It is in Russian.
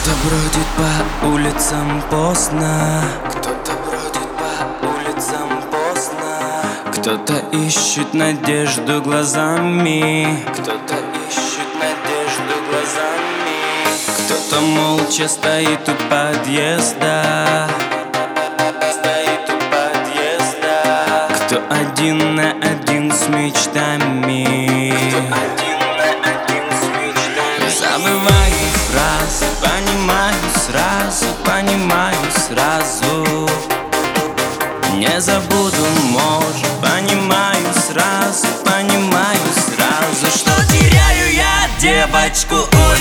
Кто-то бродит по улицам поздно, кто-то бродит по улицам поздно, кто-то ищет надежду глазами, кто-то ищет надежду глазами, кто-то молча стоит у подъезда, стоит у подъезда, кто один на один с мечтами, кто один на один с мечтами. Забываю фразы, понимаю сразу. Не забуду, может, понимаю сразу, что теряю я девочку.